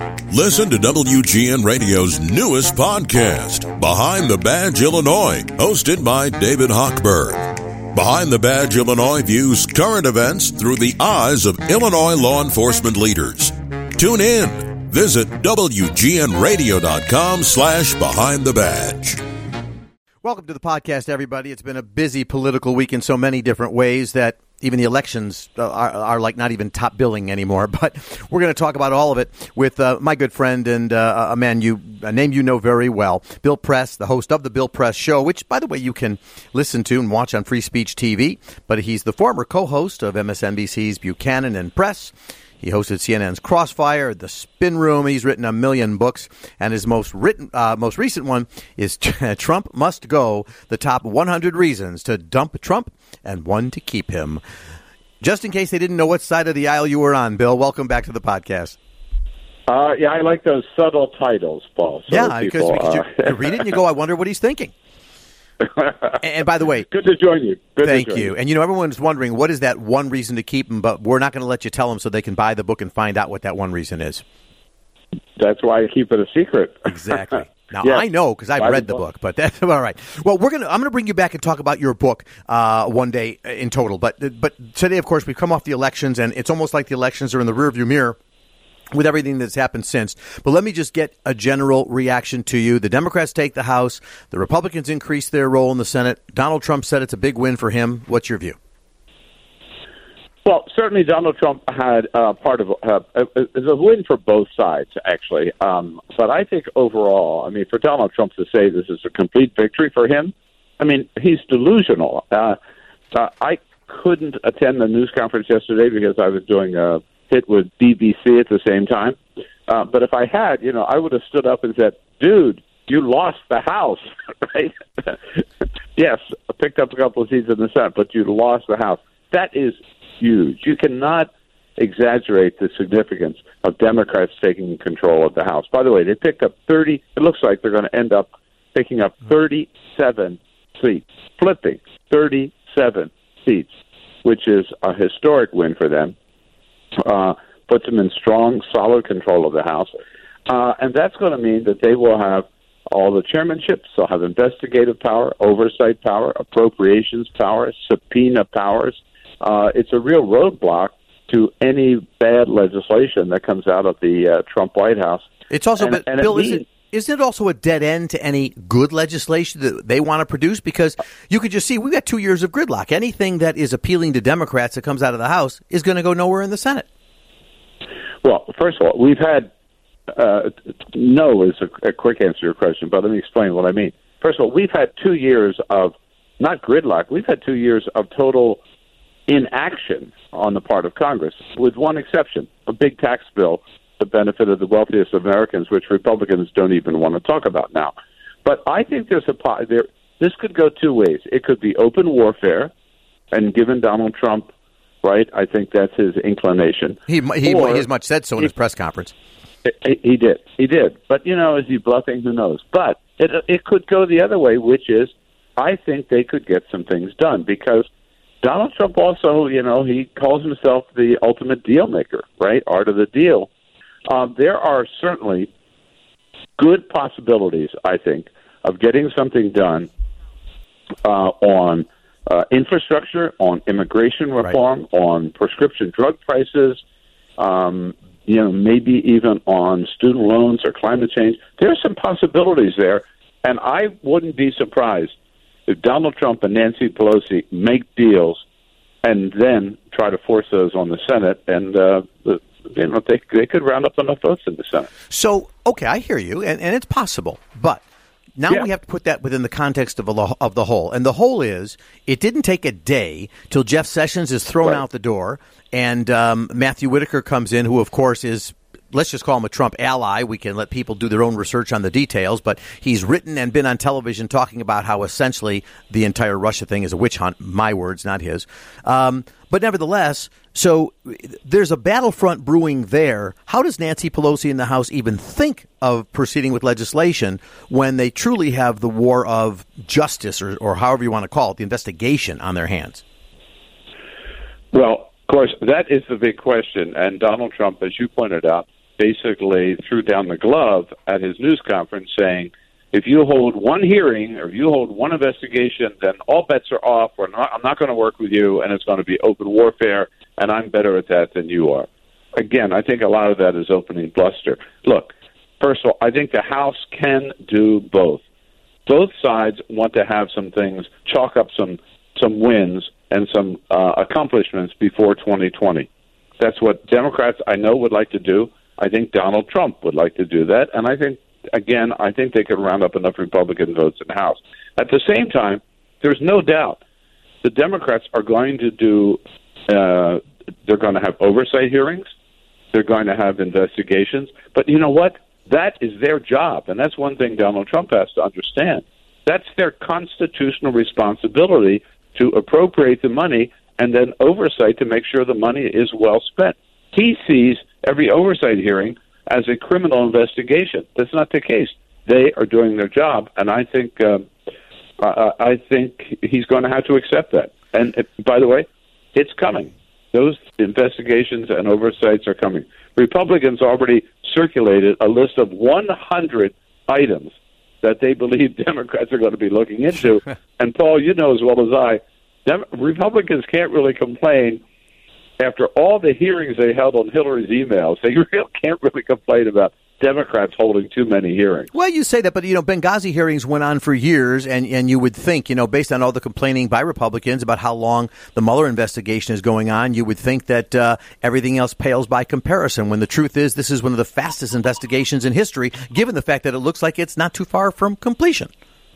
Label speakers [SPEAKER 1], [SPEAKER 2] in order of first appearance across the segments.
[SPEAKER 1] Listen to WGN Radio's newest podcast, Behind the Badge Illinois, hosted by David Hochberg. Behind the Badge Illinois views current events through the eyes of Illinois law enforcement leaders. Tune in. Visit WGNradio.com/Behind the Badge.
[SPEAKER 2] Welcome to the podcast, everybody. It's been a busy political week in so many different ways that even the elections are like not even top billing anymore. But we're going to talk about all of it with my good friend and a name you know very well, Bill Press, the host of the Bill Press Show, which, by the way, you can listen to and watch on Free Speech TV. But he's the former co-host of MSNBC's Buchanan and Press. He hosted CNN's Crossfire, The Spin Room. He's written a million books, and his most recent one is Trump Must Go, the top 100 reasons to dump Trump and one to keep him. Just in case they didn't know what side of the aisle you were on, Bill, welcome back to the podcast.
[SPEAKER 3] Yeah, I like those subtle titles, Paul. So
[SPEAKER 2] yeah, because you read it and you go, I wonder what he's thinking. And by the way,
[SPEAKER 3] good to join you.
[SPEAKER 2] Thank you. And everyone's wondering, what is that one reason to keep them? But we're not going to let you tell them so they can buy the book and find out what that one reason is.
[SPEAKER 3] That's why I keep it a secret.
[SPEAKER 2] Exactly. Now, yes. I know because I've read the book, but that's all right. Well, I'm going to bring you back and talk about your book one day in total. But today, of course, we've come off the elections, and it's almost like the elections are in the rearview mirror with everything that's happened since. But let me just get a general reaction to you. The Democrats take the House. The Republicans increase their role in the Senate. Donald Trump said it's a big win for him. What's your view?
[SPEAKER 3] Well, certainly Donald Trump had part of is a win for both sides, actually. But I think overall, for Donald Trump to say this is a complete victory for him, he's delusional. I couldn't attend the news conference yesterday because I was doing a hit with BBC at the same time. But if I had, I would have stood up and said, dude, you lost the House, right? Yes, I picked up a couple of seats in the Senate, but you lost the House. That is huge. You cannot exaggerate the significance of Democrats taking control of the House. By the way, they picked up 30, it looks like they're going to end up picking up 37 seats, flipping 37 seats, which is a historic win for them. Puts them in strong, solid control of the House. And that's going to mean that they will have all the chairmanships. They'll have investigative power, oversight power, appropriations power, subpoena powers. It's a real roadblock to any bad legislation that comes out of the Trump White House.
[SPEAKER 2] It's also, Bill, isn't it also a dead end to any good legislation that they want to produce? Because you could just see we've got 2 years of gridlock. Anything that is appealing to Democrats that comes out of the House is going to go nowhere in the Senate.
[SPEAKER 3] Well, first of all, we've had no is a quick answer to your question, but let me explain what I mean. First of all, we've had 2 years of not gridlock. We've had 2 years of total inaction on the part of Congress, with one exception, a big tax bill the benefit of the wealthiest Americans, which Republicans don't even want to talk about now. But I think this could go two ways. It could be open warfare, and given Donald Trump, right, I think that's his inclination.
[SPEAKER 2] He as much said so in his press conference.
[SPEAKER 3] He did. But, is he bluffing? Who knows? But it could go the other way, which is I think they could get some things done because Donald Trump also, he calls himself the ultimate deal maker, right? Art of the deal. There are certainly good possibilities, I think, of getting something done on infrastructure, on immigration reform, right, on prescription drug prices, maybe even on student loans or climate change. There are some possibilities there, and I wouldn't be surprised if Donald Trump and Nancy Pelosi make deals and then try to force those on the Senate, and they could round up enough votes in the Senate.
[SPEAKER 2] So, okay, I hear you, and it's possible, but now we have to put that within the context of the whole. And the whole is, it didn't take a day till Jeff Sessions is thrown out the door, and Matthew Whitaker comes in, who, of course, is, let's just call him a Trump ally. We can let people do their own research on the details, but he's written and been on television talking about how essentially the entire Russia thing is a witch hunt. My words, not his. But nevertheless, so there's a battlefront brewing there. How does Nancy Pelosi in the House even think of proceeding with legislation when they truly have the war of justice, or however you want to call it, the investigation on their hands?
[SPEAKER 3] Well, of course, that is the big question. And Donald Trump, as you pointed out, basically threw down the glove at his news conference saying, if you hold one hearing or if you hold one investigation, then all bets are off. I'm not going to work with you, and it's going to be open warfare, and I'm better at that than you are. Again, I think a lot of that is opening bluster. Look, first of all, I think the House can do both. Both sides want to have some things, chalk up some wins and some accomplishments before 2020. That's what Democrats, I know, would like to do. I think Donald Trump would like to do that, and I think they could round up enough Republican votes in the House. At the same time, there's no doubt the Democrats are going to do, they're going to have oversight hearings, they're going to have investigations, but you know what? That is their job, and that's one thing Donald Trump has to understand. That's their constitutional responsibility to appropriate the money and then oversight to make sure the money is well spent. He sees every oversight hearing as a criminal investigation. That's not the case. They are doing their job, and I think he's going to have to accept that. And by the way, it's coming. Those investigations and oversights are coming. Republicans already circulated a list of 100 items that they believe Democrats are going to be looking into. And, Paul, you know as well as I, Republicans can't really complain. After all the hearings they held on Hillary's emails, they can't really complain about Democrats holding too many hearings.
[SPEAKER 2] Well, you say that, but, Benghazi hearings went on for years, and you would think, based on all the complaining by Republicans about how long the Mueller investigation is going on, you would think that everything else pales by comparison, when the truth is this is one of the fastest investigations in history, given the fact that it looks like it's not too far from completion.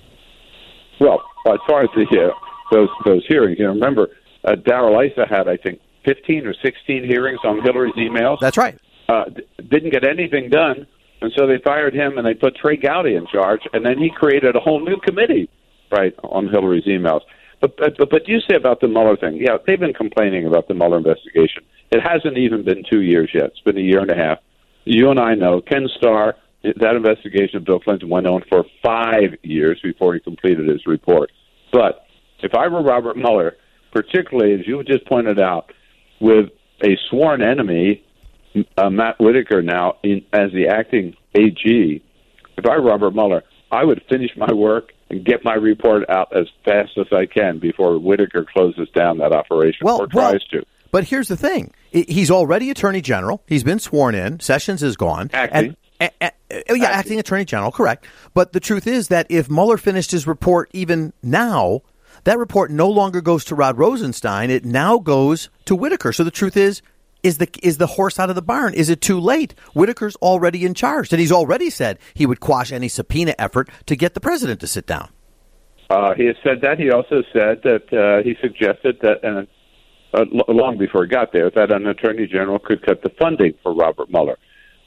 [SPEAKER 3] Well, as far as those hearings, remember, Darrell Issa had, I think, 15 or 16 hearings on Hillary's emails.
[SPEAKER 2] That's right.
[SPEAKER 3] Didn't get anything done, and so they fired him and they put Trey Gowdy in charge, and then he created a whole new committee, right, on Hillary's emails. But you say about the Mueller thing, yeah, they've been complaining about the Mueller investigation. It hasn't even been 2 years yet. It's been a year and a half. You and I know Ken Starr, that investigation of Bill Clinton went on for 5 years before he completed his report. But if I were Robert Mueller, particularly, as you just pointed out, with a sworn enemy, Matt Whitaker now as the acting AG, if I were Robert Mueller, I would finish my work and get my report out as fast as I can before Whitaker closes down that operation or tries to.
[SPEAKER 2] But here's the thing. He's already Attorney General. He's been sworn in. Sessions is gone.
[SPEAKER 3] Acting.
[SPEAKER 2] Acting Attorney General, correct. But the truth is that if Mueller finished his report even now, that report no longer goes to Rod Rosenstein. It now goes to Whitaker. So the truth is the horse out of the barn? Is it too late? Whitaker's already in charge, and he's already said he would quash any subpoena effort to get the president to sit down.
[SPEAKER 3] He has said that. He also said that he suggested that, long before he got there, that an attorney general could cut the funding for Robert Mueller.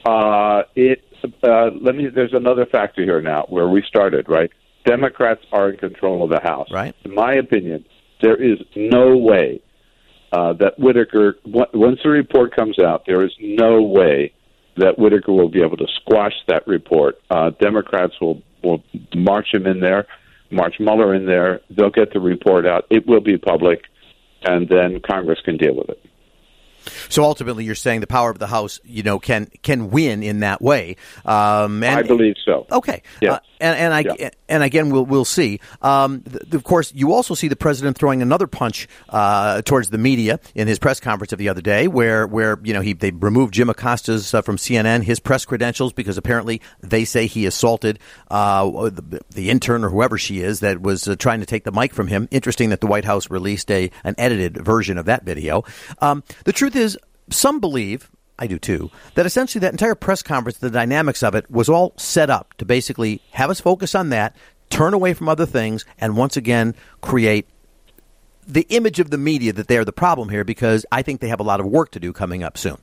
[SPEAKER 3] There's another factor here now where we started, right? Democrats are in control of the House.
[SPEAKER 2] Right.
[SPEAKER 3] In my opinion, there is no way that Whitaker, once the report comes out, there is no way that Whitaker will be able to squash that report. Democrats will march him in there, march Mueller in there. They'll get the report out. It will be public, and then Congress can deal with it.
[SPEAKER 2] So ultimately, you're saying the power of the House, can win in that way. I
[SPEAKER 3] believe so.
[SPEAKER 2] Okay.
[SPEAKER 3] Yeah.
[SPEAKER 2] And again, we'll see. Of course, you also see the president throwing another punch towards the media in his press conference of the other day, where they removed Jim Acosta's from CNN his press credentials because apparently they say he assaulted the intern or whoever she is that was trying to take the mic from him. Interesting that the White House released an edited version of that video. The truth is, some believe, I do too, that essentially that entire press conference, the dynamics of it, was all set up to basically have us focus on that, turn away from other things, and once again create the image of the media that they're the problem here, because I think they have a lot of work to do coming up soon.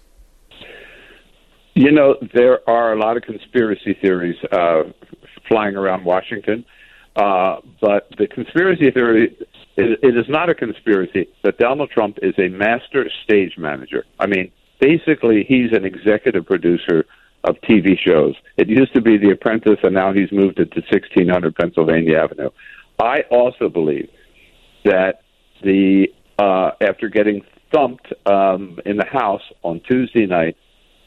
[SPEAKER 3] There are a lot of conspiracy theories flying around Washington, but the conspiracy theory, it is not a conspiracy that Donald Trump is a master stage manager. I mean, basically, he's an executive producer of TV shows. It used to be The Apprentice, and now he's moved it to 1600 Pennsylvania Avenue. I also believe that after getting thumped in the House on Tuesday night,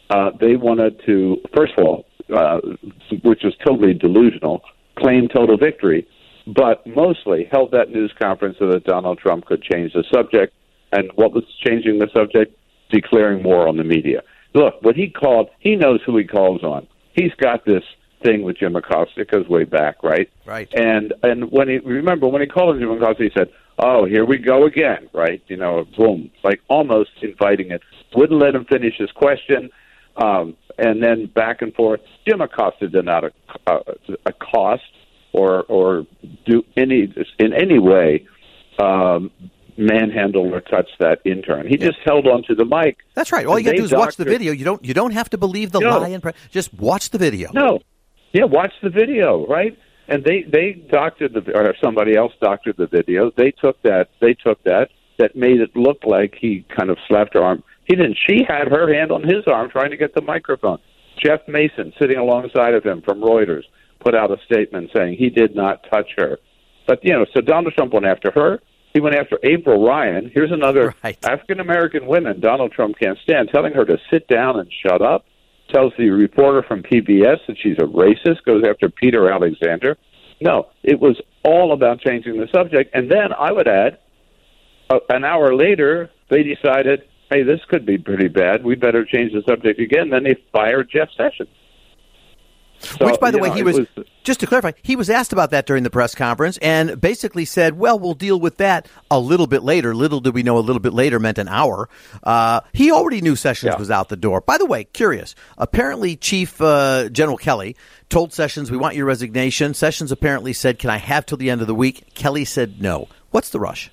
[SPEAKER 3] they wanted to, first of all, which was totally delusional, claim total victory, but mostly held that news conference so that Donald Trump could change the subject. And what was changing the subject? Declaring war on the media. Look, what he called, he knows who he calls on. He's got this thing with Jim Acosta. It goes way back, right?
[SPEAKER 2] Right.
[SPEAKER 3] And when he called on Jim Acosta, he said, "Oh, here we go again," right? You know, boom, like almost inviting it. Wouldn't let him finish his question, and then back and forth. Jim Acosta did not accost or do in any way manhandle or touch that intern. He just held on to the mic.
[SPEAKER 2] That's right. All you got to do is watch the video. You don't have to believe the lie and just watch the video.
[SPEAKER 3] No. Yeah, watch the video, right? And they doctored or somebody else doctored the video. They took that that made it look like he kind of slapped her arm. He didn't. She had her hand on his arm trying to get the microphone. Jeff Mason, sitting alongside of him from Reuters, put out a statement saying he did not touch her. But, so Donald Trump went after her. He went after April Ryan. Here's another African-American woman Donald Trump can't stand, telling her to sit down and shut up. Tells the reporter from PBS that she's a racist, goes after Peter Alexander. No, it was all about changing the subject. And then I would add, an hour later, they decided, hey, this could be pretty bad. We better change the subject again. Then they fired Jeff Sessions. So,
[SPEAKER 2] which, by the way, he was, just to clarify, he was asked about that during the press conference and basically said, well, we'll deal with that a little bit later. Little did we know a little bit later meant an hour. He already knew Sessions was out the door. By the way, curious, apparently Chief General Kelly told Sessions, we want your resignation. Sessions apparently said, can I have till the end of the week? Kelly said no. What's the rush?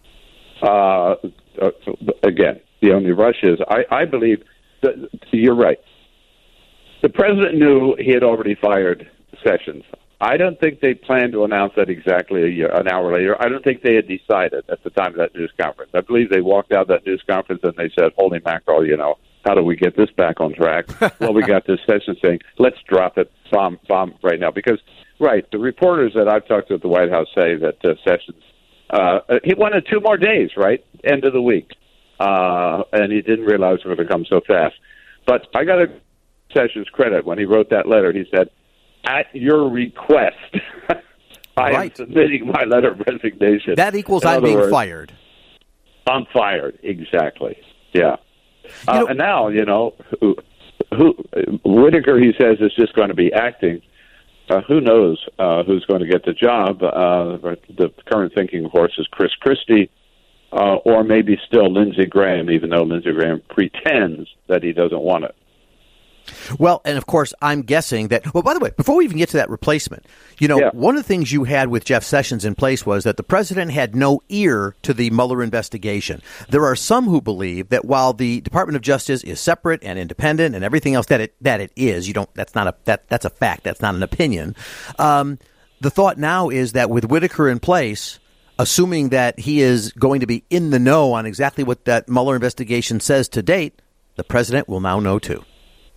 [SPEAKER 3] Again, the only rush is, I believe, that you're right. The president knew he had already fired Sessions. I don't think they planned to announce that exactly an hour later. I don't think they had decided at the time of that news conference. I believe they walked out of that news conference and they said, holy mackerel, how do we get this back on track? Well, we got this Sessions saying, let's drop it, bomb right now. Because, right, the reporters that I've talked to at the White House say that Sessions, he wanted 2 more days, right, end of the week. And he didn't realize it was going to come so fast. But I got to Sessions credit. When he wrote that letter, he said, at your request, I am submitting my letter of resignation.
[SPEAKER 2] That equals I'm being fired.
[SPEAKER 3] I'm fired, exactly. Yeah. And now, who Whitaker, he says, is just going to be acting. Who knows who's going to get the job? The current thinking, of course, is Chris Christie, or maybe still Lindsey Graham, even though Lindsey Graham pretends that he doesn't want it.
[SPEAKER 2] Well, and of course, I'm guessing that, well, by the way, before we even get to that replacement, one of the things you had with Jeff Sessions in place was that the president had no ear to the Mueller investigation. There are some who believe that while the Department of Justice is separate and independent and everything else that it is, that's a fact, that's not an opinion. The thought now is that with Whitaker in place, assuming that he is going to be in the know on exactly what that Mueller investigation says to date, the president will now know too.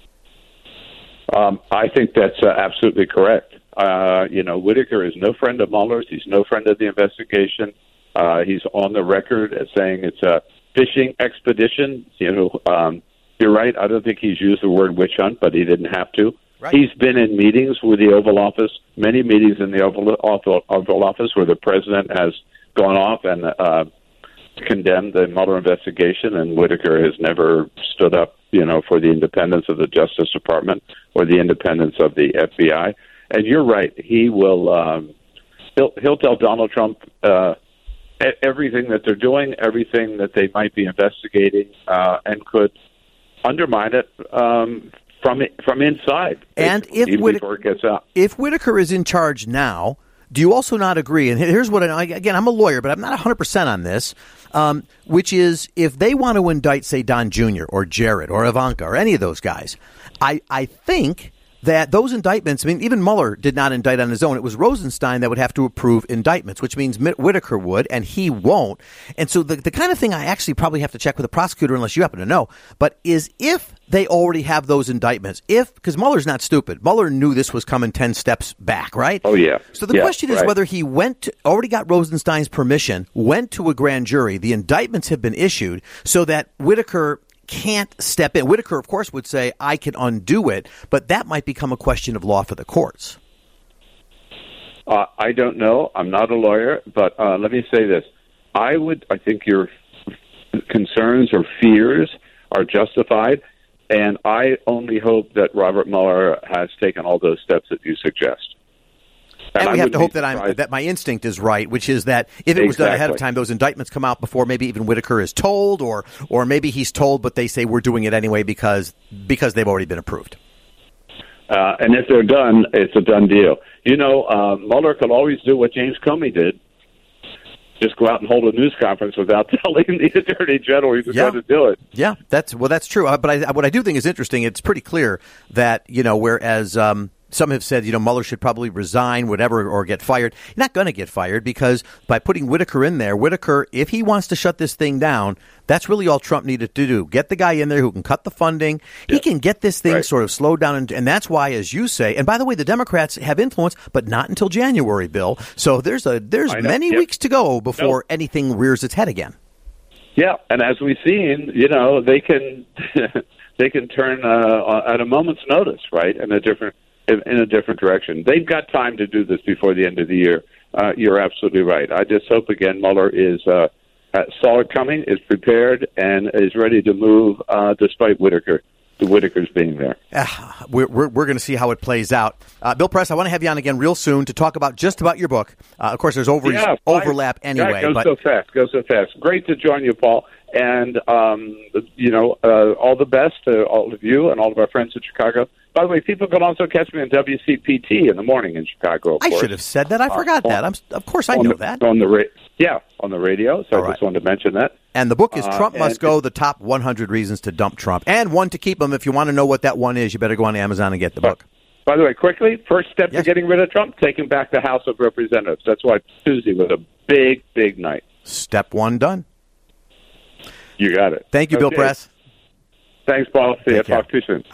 [SPEAKER 3] I think that's absolutely correct. Whitaker is no friend of Mueller's. He's no friend of the investigation. He's on the record as saying it's a fishing expedition. You're right. I don't think he's used the word witch hunt, but he didn't have to. Right. He's been in meetings with the Oval Office, many meetings in the Oval Office where the president has gone off and condemned the Mueller investigation, and Whitaker has never stood up, for the independence of the Justice Department or the independence of the FBI. And you're right; he will. He'll tell Donald Trump everything that they're doing, everything that they might be investigating, and could undermine it from inside.
[SPEAKER 2] And
[SPEAKER 3] before it gets out.
[SPEAKER 2] If Whitaker is in charge now, do you also not agree? And here's what again, I'm a lawyer, but I'm not 100% on this. Which is, if they want to indict, say, Don Jr. or Jared or Ivanka or any of those guys, I think that those indictments, even Mueller did not indict on his own. It was Rosenstein that would have to approve indictments, which means Whitaker would, and he won't. And so the kind of thing I actually probably have to check with the prosecutor, unless you happen to know, but is if they already have those indictments, because Mueller's not stupid. Mueller knew this was coming 10 steps back, right?
[SPEAKER 3] Oh, yeah.
[SPEAKER 2] So the question is whether he already got Rosenstein's permission, went to a grand jury, the indictments have been issued, so that Whitaker can't step in. Whitaker, of course, would say, I can undo it, but that might become a question of law for the courts.
[SPEAKER 3] I don't know. I'm not a lawyer, but let me say this. I think your concerns or fears are justified, and I only hope that Robert Mueller has taken all those steps that you suggest.
[SPEAKER 2] And we have to hope that my instinct is right, which is that if it was done ahead of time, those indictments come out before maybe even Whitaker is told, or maybe he's told, but they say we're doing it anyway because they've already been approved.
[SPEAKER 3] And if they're done, it's a done deal. Mueller could always do what James Comey did. Just go out and hold a news conference without telling the Attorney General he was going to do it. Yeah, that's true. But what I do think is interesting, it's pretty clear that, whereas some have said, Mueller should probably resign, whatever, or get fired. He's not going to get fired because by putting Whitaker in there, Whitaker, if he wants to shut this thing down, that's really all Trump needed to do. Get the guy in there who can cut the funding. Yeah. He can get this thing sort of slowed down. And that's why, as you say, and by the way, the Democrats have influence, but not until January, Bill. So there's many weeks to go before anything rears its head again. Yeah, and as we've seen, they can they can turn at a moment's notice, right, in a different direction. They've got time to do this before the end of the year. You're absolutely right. I just hope, again, Mueller is saw it coming, is prepared, and is ready to move despite Whitaker's being there.
[SPEAKER 2] We're going to see how it plays out. Bill Press, I want to have you on again real soon to talk about just about your book. Of course, there's overlap anyway.
[SPEAKER 3] Goes so fast. Great to join you, Paul. And, all the best to all of you and all of our friends in Chicago. By the way, people can also catch me on WCPT in the morning in Chicago, of course.
[SPEAKER 2] I should have said that. I forgot that. Of course I know that.
[SPEAKER 3] On the radio. So I just wanted to mention that.
[SPEAKER 2] And the book is Trump Must Go, the top 100 reasons to dump Trump. And one to keep him. If you want to know what that one is, you better go on Amazon and get the book.
[SPEAKER 3] By the way, quickly, first step to getting rid of Trump, taking back the House of Representatives. That's why Tuesday was a big, big night.
[SPEAKER 2] Step one done.
[SPEAKER 3] You got it.
[SPEAKER 2] Thank you, Bill Press.
[SPEAKER 3] Thanks, Paul. See you. Talk to you soon.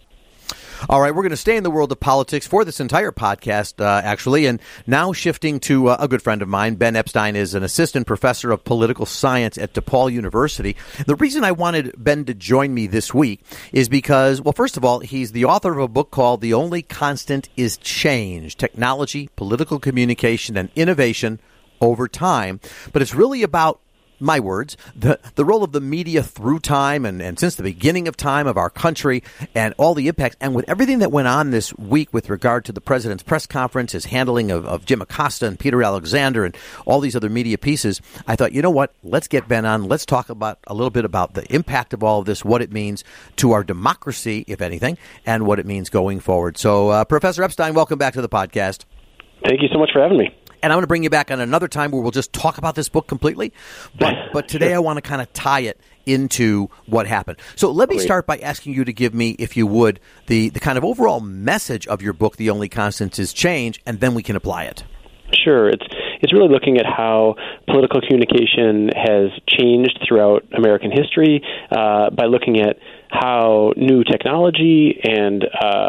[SPEAKER 2] All right, we're going to stay in the world of politics for this entire podcast, actually, and now shifting to a good friend of mine. Ben Epstein is an assistant professor of political science at DePaul University. The reason I wanted Ben to join me this week is because, well, first of all, he's the author of a book called The Only Constant is Change, Technology, Political Communication, and Innovation Over Time. But it's really about, my words, the role of the media through time and since the beginning of time of our country and all the impacts. And with everything that went on this week with regard to the president's press conference, his handling of Jim Acosta and Peter Alexander and all these other media pieces, I thought, you know what, let's get Ben on. Let's talk about a little bit about the impact of all of this, what it means to our democracy, if anything, and what it means going forward. So, Professor Epstein, welcome back to the podcast.
[SPEAKER 4] Thank you so much for having me.
[SPEAKER 2] And I'm going to bring you back on another time where we'll just talk about this book completely. But today I want to kind of tie it into what happened. So let me start by asking you to give me, if you would, the kind of overall message of your book, The Only Constant is Change, and then we can apply it.
[SPEAKER 4] Sure. It's really looking at how political communication has changed throughout American history by looking at how new technology and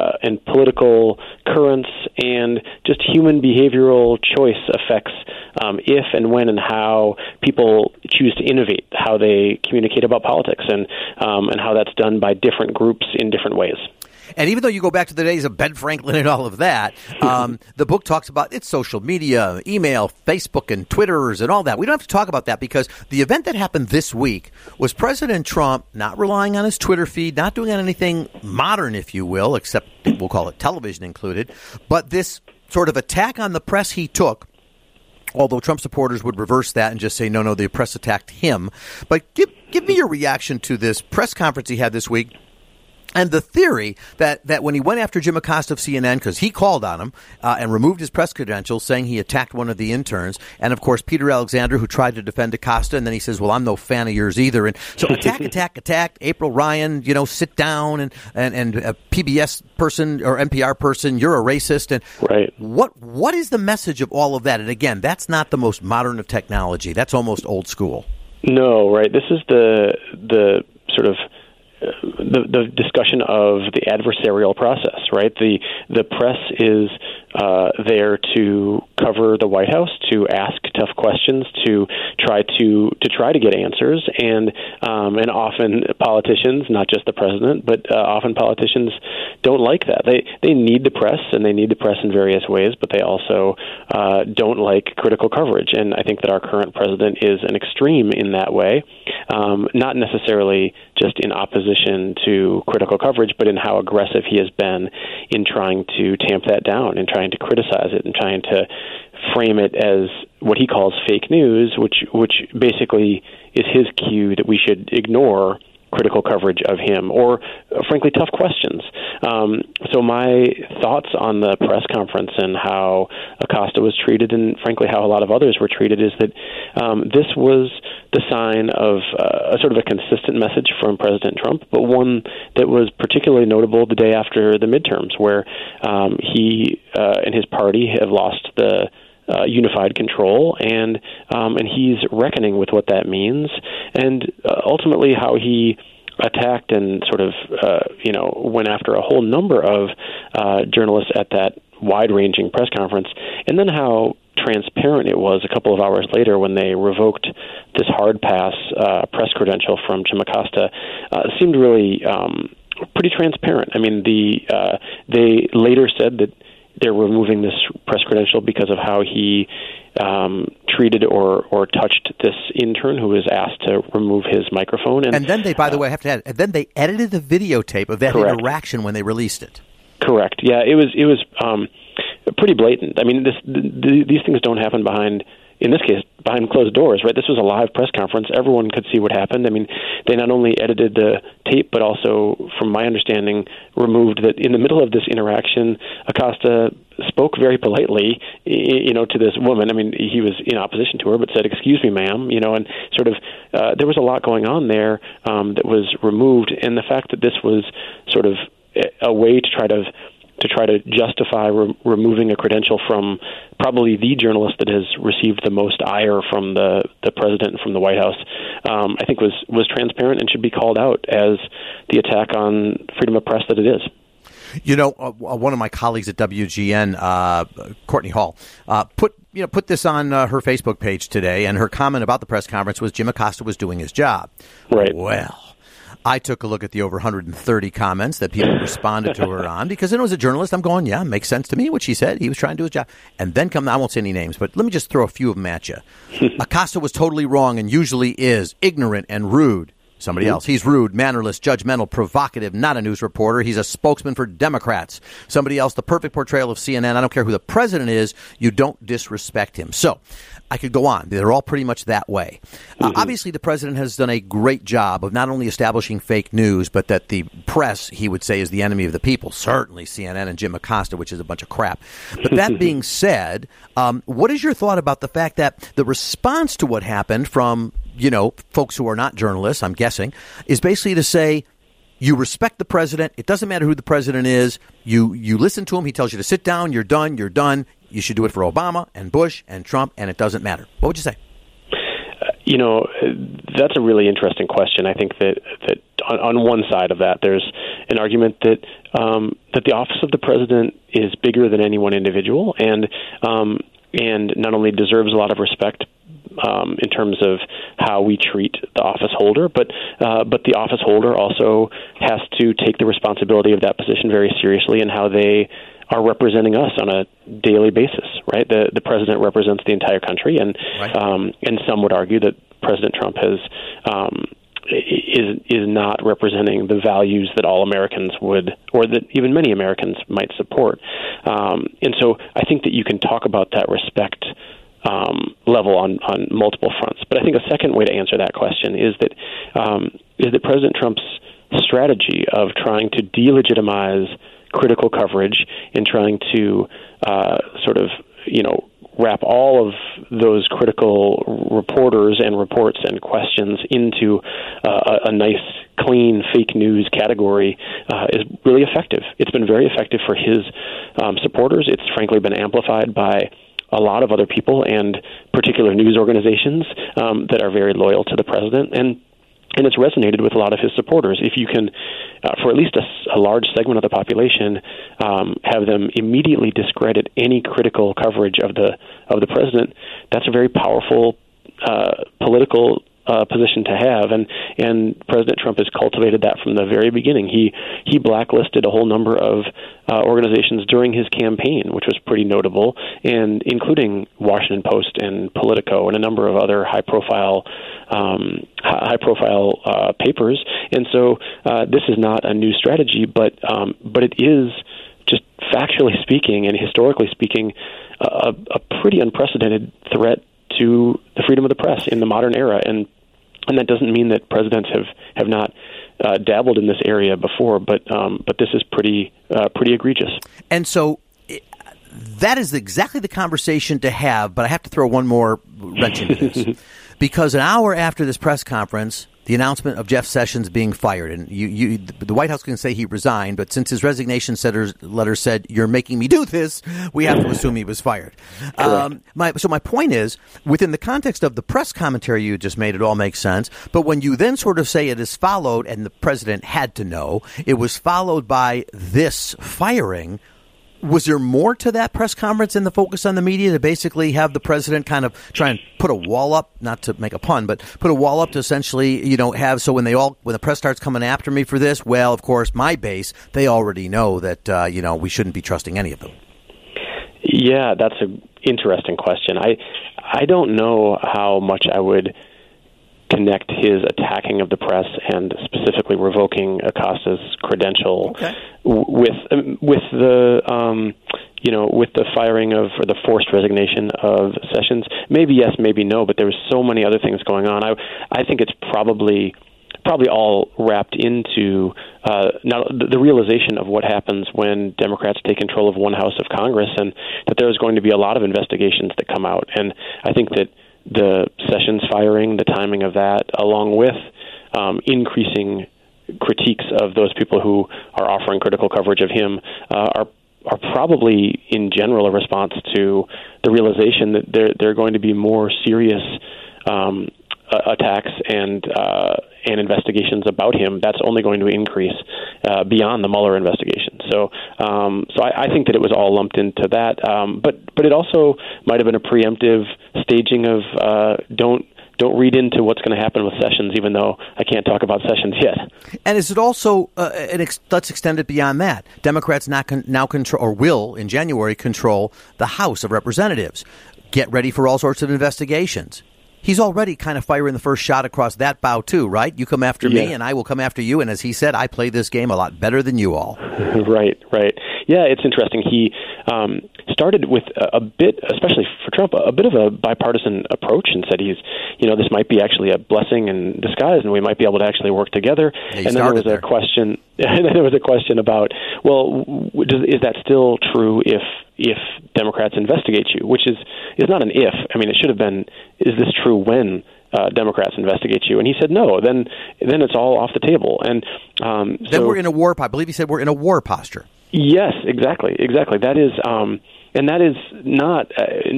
[SPEAKER 4] political currents and just human behavioral choice affects if and when and how people choose to innovate, how they communicate about politics, and how that's done by different groups in different ways.
[SPEAKER 2] And even though you go back to the days of Ben Franklin and all of that, the book talks about its social media, email, Facebook, and Twitters and all that. We don't have to talk about that because the event that happened this week was President Trump not relying on his Twitter feed, not doing anything modern, if you will, except we'll call it television included, but this sort of attack on the press he took, although Trump supporters would reverse that and just say, no, the press attacked him. But give me your reaction to this press conference he had this week. And the theory that when he went after Jim Acosta of CNN, because he called on him and removed his press credentials, saying he attacked one of the interns, and of course Peter Alexander, who tried to defend Acosta, and then he says, well, I'm no fan of yours either. And so attack, April Ryan, sit down, and a PBS person or NPR person, you're a racist. And
[SPEAKER 4] right.
[SPEAKER 2] What is the message of all of that? And again, that's not the most modern of technology. That's almost old school.
[SPEAKER 4] No, right. This is the sort of the discussion of the adversarial process, right? The press is there to cover the White House, to ask tough questions, to try to get answers, and often politicians, not just the president, but often politicians don't like that. They need the press, and they need the press in various ways, but they also don't like critical coverage. And I think that our current president is an extreme in that way, not necessarily just in opposition to critical coverage, but in how aggressive he has been in trying to tamp that down and trying to criticize it and trying to frame it as what he calls fake news, which basically is his cue that we should ignore critical coverage of him or, frankly, tough questions. So my thoughts on the press conference and how Acosta was treated and, frankly, how a lot of others were treated is that this was the sign of a sort of a consistent message from President Trump, but one that was particularly notable the day after the midterms, where he and his party have lost the unified control, and he's reckoning with what that means, and ultimately how he attacked and sort of went after a whole number of journalists at that wide-ranging press conference, and then how transparent it was a couple of hours later when they revoked this hard pass press credential from Jim Acosta. Seemed really pretty transparent. I mean, they later said that they're removing this press credential because of how he treated or touched this intern who was asked to remove his microphone. And then
[SPEAKER 2] they, by the way, I have to add, and then they edited the videotape of that
[SPEAKER 4] correct.
[SPEAKER 2] Interaction when they released it.
[SPEAKER 4] Correct. Yeah, it was pretty blatant. I mean, these things don't happen behind closed doors, right? This was a live press conference. Everyone could see what happened. I mean, they not only edited the tape, but also, from my understanding, removed that in the middle of this interaction, Acosta spoke very politely, to this woman. I mean, he was in opposition to her, but said, "Excuse me, ma'am," and sort of, there was a lot going on there that was removed. And the fact that this was sort of a way to try to justify removing a credential from probably the journalist that has received the most ire from the president and from the White House, I think was transparent and should be called out as the attack on freedom of press that it is.
[SPEAKER 2] One of my colleagues at WGN, Courtney Hall, put this on her Facebook page today, and her comment about the press conference was Jim Acosta was doing his job.
[SPEAKER 4] Right.
[SPEAKER 2] Well, I took a look at the over 130 comments that people responded to her on, because as a journalist, I'm going, yeah, makes sense to me what she said. He was trying to do his job. And then I won't say any names, but let me just throw a few of them at you. Acosta was totally wrong and usually is ignorant and rude. Somebody else. He's rude, mannerless, judgmental, provocative, not a news reporter. He's a spokesman for Democrats. Somebody else, the perfect portrayal of CNN. I don't care who the president is. You don't disrespect him. So I could go on. They're all pretty much that way. Obviously, the president has done a great job of not only establishing fake news, but that the press, he would say, is the enemy of the people. Certainly CNN and Jim Acosta, which is a bunch of crap. But that being said, what is your thought about the fact that the response to what happened from folks who are not journalists, I'm guessing, is basically to say, you respect the president. It doesn't matter who the president is. You listen to him. He tells you to sit down. You're done. You're done. You should do it for Obama and Bush and Trump, and it doesn't matter. What would you say?
[SPEAKER 4] That's a really interesting question. I think that on one side of that, there's an argument that the office of the president is bigger than any one individual, and not only deserves a lot of respect in terms of how we treat the office holder, but the office holder also has to take the responsibility of that position very seriously and how they are representing us on a daily basis, right? The president represents the entire country, and right. And some would argue that President Trump is not representing the values that all Americans would, or that even many Americans might support. And so I think that you can talk about that respect level on multiple fronts. But I think a second way to answer that question is that President Trump's strategy of trying to delegitimize critical coverage and trying to wrap all of those critical reporters and reports and questions into a nice, clean fake news category is really effective. It's been very effective for his supporters. It's frankly been amplified by a lot of other people and particular news organizations that are very loyal to the president. And And it's resonated with a lot of his supporters. If you can, for at least a large segment of the population, have them immediately discredit any critical coverage of the president, that's a very powerful political position to have, and President Trump has cultivated that from the very beginning. He blacklisted a whole number of organizations during his campaign, which was pretty notable, and including Washington Post and Politico and a number of other high-profile papers. And so this is not a new strategy, but it is, just factually speaking and historically speaking, a pretty unprecedented threat to the freedom of the press in the modern era, and that doesn't mean that presidents have not dabbled in this area before, but this is pretty egregious.
[SPEAKER 2] And so that is exactly the conversation to have. But I have to throw one more wrench into this because an hour after this press conference, the announcement of Jeff Sessions being fired, and the White House can say he resigned, but since his resignation letter said, "You're making me do this," we have to assume he was fired. My point is, within the context of the press commentary you just made, it all makes sense. But when you then sort of say it is followed, and the president had to know, it was followed by this firing. Was there more to that press conference in the focus on the media to basically have the president kind of try and put a wall up, not to make a pun, but put a wall up to essentially, have, so when the press starts coming after me for this, well, of course, my base, they already know that, we shouldn't be trusting any of them.
[SPEAKER 4] Yeah, that's an interesting question. I don't know how much I would connect his attacking of the press and specifically revoking Acosta's credential with the firing of, or the forced resignation of Sessions. Maybe yes, maybe no, but there was so many other things going on. I think it's probably all wrapped into now the realization of what happens when Democrats take control of one house of Congress, and that there's going to be a lot of investigations that come out. And I think that the Sessions firing, the timing of that, along with increasing critiques of those people who are offering critical coverage of him, are probably, in general, a response to the realization that there are going to be more serious attacks and investigations about him. That's only going to increase beyond the Mueller investigation. So I think that it was all lumped into that. But it also might have been a preemptive staging of don't read into what's going to happen with Sessions, even though I can't talk about Sessions yet.
[SPEAKER 2] And is it also, let's extend it beyond that. Democrats now control, or will in January control, the House of Representatives. Get ready for all sorts of investigations. He's already kind of firing the first shot across that bow, too, right? You come after me, and I will come after you. And as he said, I play this game a lot better than you all.
[SPEAKER 4] Right. Yeah, it's interesting. He started with a bit, especially for Trump, a bit of a bipartisan approach, and said this might be actually a blessing in disguise, and we might be able to actually work together.
[SPEAKER 2] Yeah,
[SPEAKER 4] and then there was a question. And then there was a question about, well, is that still true if Democrats investigate you? Which is not an if. I mean, it should have been, is this true when Democrats investigate you? And he said no. Then it's all off the table. And
[SPEAKER 2] then we're in a war. I believe he said we're in a war posture.
[SPEAKER 4] Yes, exactly. That is, and that is not.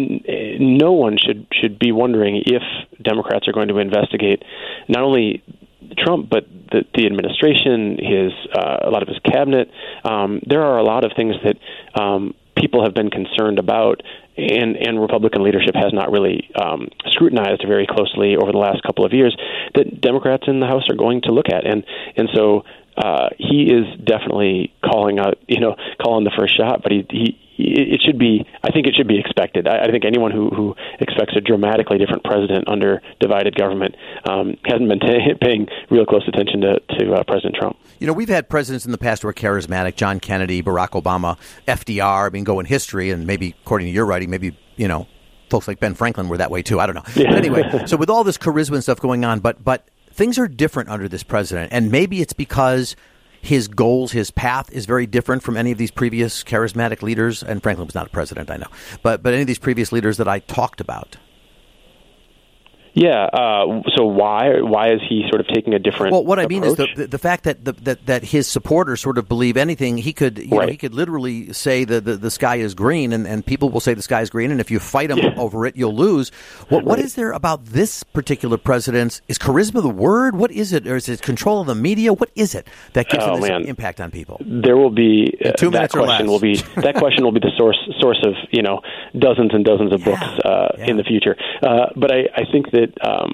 [SPEAKER 4] No one should be wondering if Democrats are going to investigate not only Trump, but the administration, a lot of his cabinet. There are a lot of things that people have been concerned about, and Republican leadership has not really scrutinized very closely over the last couple of years, that Democrats in the House are going to look at, and so he is definitely calling the first shot, but it should be. I think it should be expected. I think anyone who expects a dramatically different president under divided government hasn't been paying real close attention to President Trump.
[SPEAKER 2] We've had presidents in the past who were charismatic: John Kennedy, Barack Obama, FDR. I mean, go in history, and maybe according to your writing, maybe folks like Ben Franklin were that way too. I don't know. Yeah. But anyway, so with all this charisma and stuff going on, but things are different under this president, and maybe it's because his goals, his path is very different from any of these previous charismatic leaders. And Franklin was not a president, I know. But any of these previous leaders that I talked about.
[SPEAKER 4] Yeah. So why is he sort of taking a different?
[SPEAKER 2] Well, what I
[SPEAKER 4] approach?
[SPEAKER 2] mean is the fact that that his supporters sort of believe anything. He could
[SPEAKER 4] Right.
[SPEAKER 2] he could literally say the sky is green, and people will say the sky is green, and if you fight him over it, you'll lose. What is there about this particular president? Is charisma the word? What is it? Or is it control of the media? What is it that gives him this impact on people?
[SPEAKER 4] There will be
[SPEAKER 2] 2 minutes or less.
[SPEAKER 4] That question will be the source of dozens and dozens of books in the future. But I think that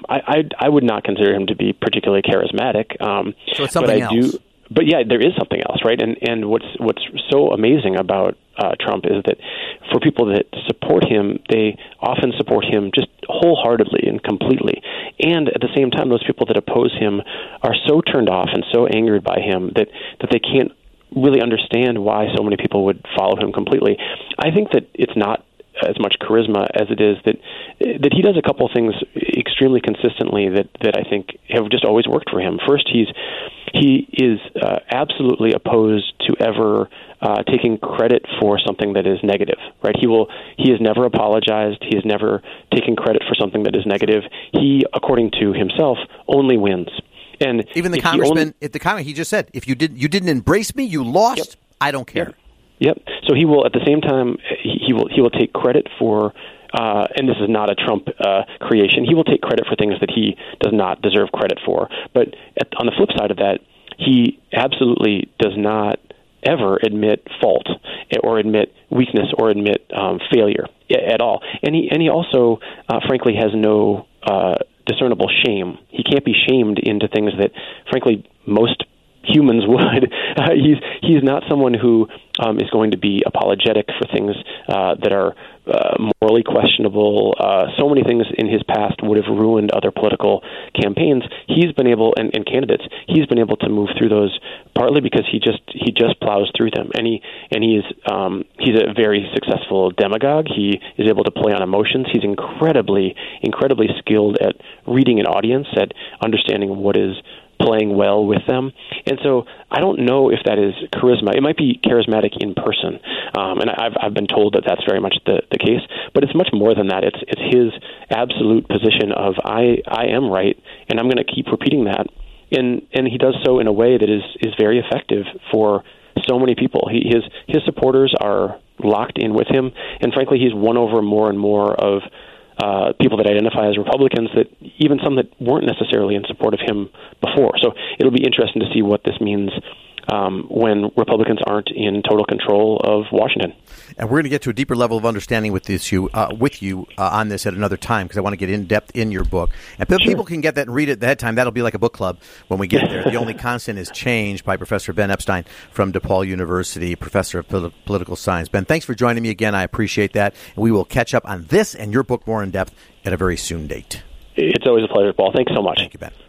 [SPEAKER 4] I would not consider him to be particularly charismatic.
[SPEAKER 2] So it's something else.
[SPEAKER 4] But yeah, there is something else, right? And what's so amazing about Trump is that for people that support him, they often support him just wholeheartedly and completely. And at the same time, those people that oppose him are so turned off and so angered by him that they can't really understand why so many people would follow him completely. I think that it's not as much charisma as it is that he does a couple things extremely consistently that I think have just always worked for him. First, he is absolutely opposed to ever taking credit for something that is negative, right? He has never apologized. He has never taken credit for something that is negative. He, according to himself, only wins. And
[SPEAKER 2] even the congressman, he just said, if you didn't embrace me, you lost.
[SPEAKER 4] Yep.
[SPEAKER 2] I don't care.
[SPEAKER 4] Yep. So he will, at the same time, he will take credit for, and this is not a Trump creation. He will take credit for things that he does not deserve credit for. But on the flip side of that, he absolutely does not ever admit fault or admit weakness or admit failure at all. And he also, frankly, has no discernible shame. He can't be shamed into things that, frankly, most humans would. He's not someone who is going to be apologetic for things that are morally questionable. So many things in his past would have ruined other political campaigns. He's been able, and candidates, he's been able to move through those partly because he just plows through them. And he's a very successful demagogue. He is able to play on emotions. He's incredibly skilled at reading an audience, at understanding what is playing well with them. And so I don't know if that is charisma. It might be charismatic in person, and I've been told that that's very much the case, but it's much more than that. It's his absolute position of I am right, and I'm going to keep repeating that. And he does so in a way that is very effective for so many people. His supporters are locked in with him, and frankly, he's won over more and more of people that identify as Republicans, that even some that weren't necessarily in support of him before. So it'll be interesting to see what this means when Republicans aren't in total control of Washington.
[SPEAKER 2] And we're going to get to a deeper level of understanding with this with you on this at another time, because I want to get in depth in your book. And people can get that and read it at that time. That'll be like a book club when we get there. The Only Constant is Change by Professor Ben Epstein from DePaul University, professor of political science. Ben, thanks for joining me again. I appreciate that. And we will catch up on this and your book more in depth at a very soon date.
[SPEAKER 4] It's always a pleasure, Paul. Thanks so much.
[SPEAKER 2] Thank you, Ben.